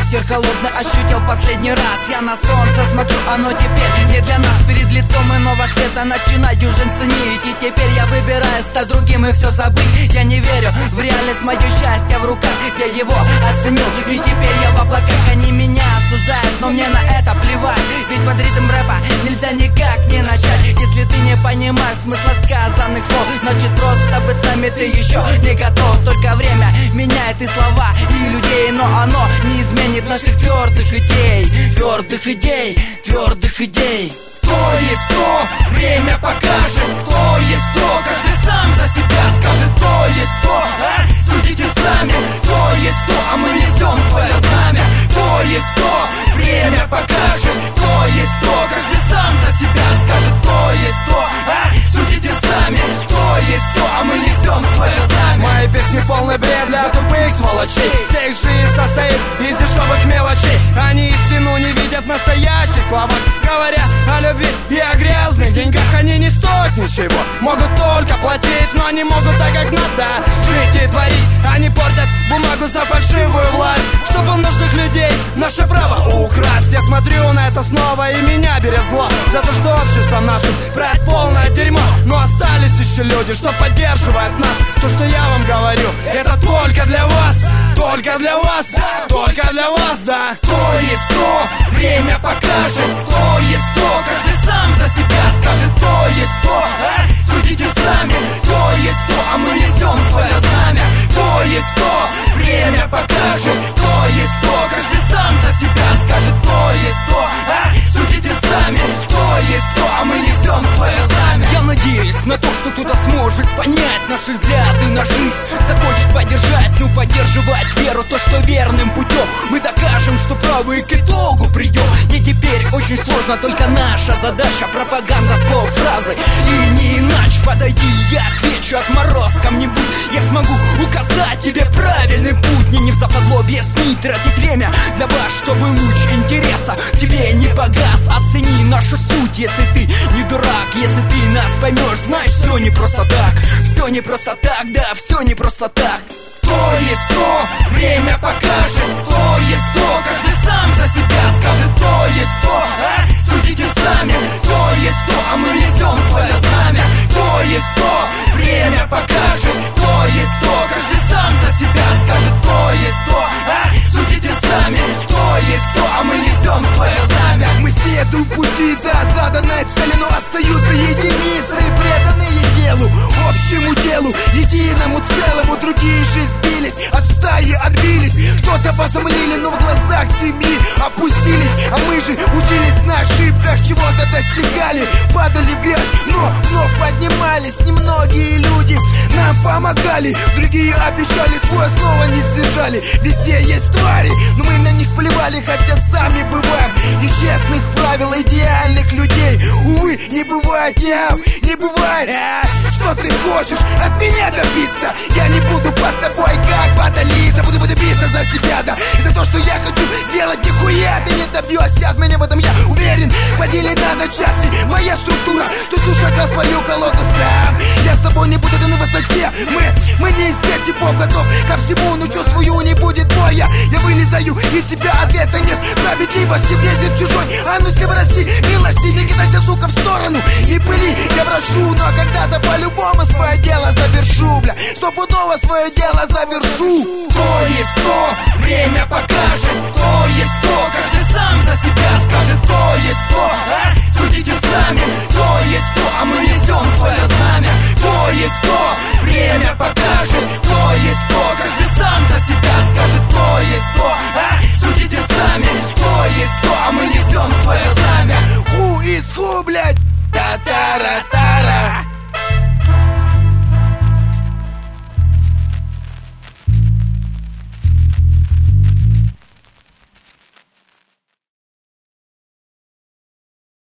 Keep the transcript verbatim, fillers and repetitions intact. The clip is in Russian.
ветер холодный ощутил последний раз. Я на солнце смотрю, оно теперь не для нас. Перед лицом иного света начинаю жизнь ценить. И теперь я выбираю стать другим и все забыть. Я не верю в реальность, мое счастье в руках. Я его оценил, и теперь я в облаках. Они меня осуждают, но мне на это плевать. Ведь под ритм рэпа нельзя никак не начать. Если ты не понимаешь смысла сказанных слов, значит просто быть с нами ты еще не готов. Только время меняет и слова, и людей, но оно не изменит наших твердых идей. Твердых идей, твердых идей. Кто есть кто, время покажет. Кто есть кто, каждый сам за себя скажет. Кто есть кто, а? Судите сами. Кто есть кто, а мы несем свое знамя. Кто есть кто, время покажет. Кто есть кто, каждый сам за себя скажет. Кто есть кто, а? Судите сами. Кто есть кто, а мы несем свое знамя. Мои песни полный бред для тупых сволочей. Вся их жизнь состоит из дешевых мелочей. Они истину не видят в настоящих словах. Говоря о любви и о грязных деньгах, они не стоят ничего. Могут только платить, но не могут так, как надо жить и творить. Они портят бумагу за фальшивую власть, чтобы у нужных людей наше право украсть. Я смотрю на это снова, и меня берет зло за то, что общество нашим брать полное дерьмо. Но остались еще люди, что поддерживают нас. То, что я вам говорю, это только для вас. Только для вас, только для вас, да. Кто есть кто, время покажет. Кто есть кто, каждый сам за себя скажет. Кто есть кто, а? Судите сами. Кто есть кто, а мы несем свое знамя. Кто есть кто, время покажет. Кто есть кто, каждый сам за себя скажет. Кто есть кто, а? Судите сами. Кто есть кто, а мы несем свое знамя. Я надеюсь на то, что кто-то сможет понять наши взгляды на жизнь, захочет поддержать, ну поддерживать веру, то, что верным путем мы докажем, что правы к итогу придем. И теперь очень сложно, только наша задача пропаганда слов, фразы и не иначе. Подойди, я отвечу отморозком не будь. Я смогу указать тебе правильный путь. Не, не в западлобье снить, тратить время для вас, чтобы луч интереса тебе не погас. Оцени нашу суть, если ты не дурак. Если ты нас поймешь, знаешь, все не просто так. Все не просто так, да, все не просто так. Кто есть кто, время покажет. Кто есть кто, каждый сам за себя скажет. Кто есть кто, а? Судите сами. Кто есть кто, а мы несем свое знамя. Кто есть кто, время покажет. Кто есть кто, каждый сам за себя скажет. Кто есть кто, а? Судите сами. Кто есть кто, а мы несем свое знамя. Мы следуем пути до заданной цели, но остаются единицы, преданные делу, общему делу, единому целому. Другие же сбились, от стаи отбились, что-то возомнили, но в глазах семьи опустились. А мы же учились на ошибках, чего-то достигали, падали в грязь, но вновь поднимались. Немногие люди нам помогали, другие обещали, свое слово не сдержали. Везде есть твари, но мы на них плевали, хотя сами бываем. Нечестных правил, идеальных людей, увы, не бывает, не, не бывает. А, что ты хочешь от меня добиться? Я не буду под тобой как водолица, буду добиться за себя, да. И за то, что я хочу сделать, нихуя ты не добьешься от меня, в этом я уверен. Поделена на части моя структура, ты слушай свою колоду сам. Я с тобой не буду на высоте, мы, мы не из тех типов, готов ко всему, но чувствую, не будет боя. Я вылезаю из себя, ответа нет справедливости, влезет в чужой, а ну все прости, милости, не кидайся, сука, в сторону, не пыли, я прошу, но когда-то по-любому свое дело завершу, бля, стопудово свое дело завершу. Кто есть кто, время покажет. Кто есть кто, каждый сам за себя скажет. Кто есть кто, а? Судите сами. Кто есть кто, а мы несем свое знамя. Кто есть кто, время покажет. Кто есть кто, каждый сам за себя скажет. Кто есть кто, а? Судите сами. Кто есть кто, а мы несем свое знамя. Who is who, блядь? Та-та-ра-та.